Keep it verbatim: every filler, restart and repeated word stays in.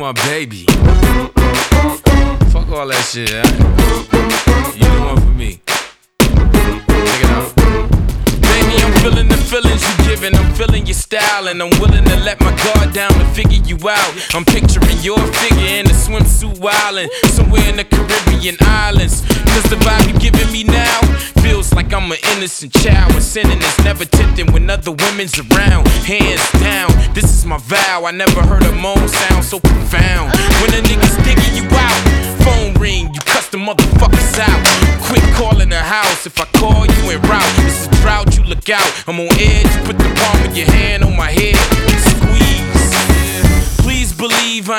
my baby. Fuck all that shit, right? You the one for me. Check it out. Baby, I'm feeling the feelings you giving. I'm feeling your style, and I'm willing to let my guard down to figure you out. I'm picturing your figure in a swimsuit wildin' somewhere in the Caribbean islands. Cause the vibe you giving me now feels like I'm an innocent child, with sinning is never tempting when other women's around. Hands down, this is my vow. I never heard a moan sound so profound. When a nigga's digging you out, phone ring, you cuss the motherfuckers out. Quit calling the house if I call you en route. This is drought, you look out. I'm on edge, you put the palm of your hand on my head. Squeeze. Please believe I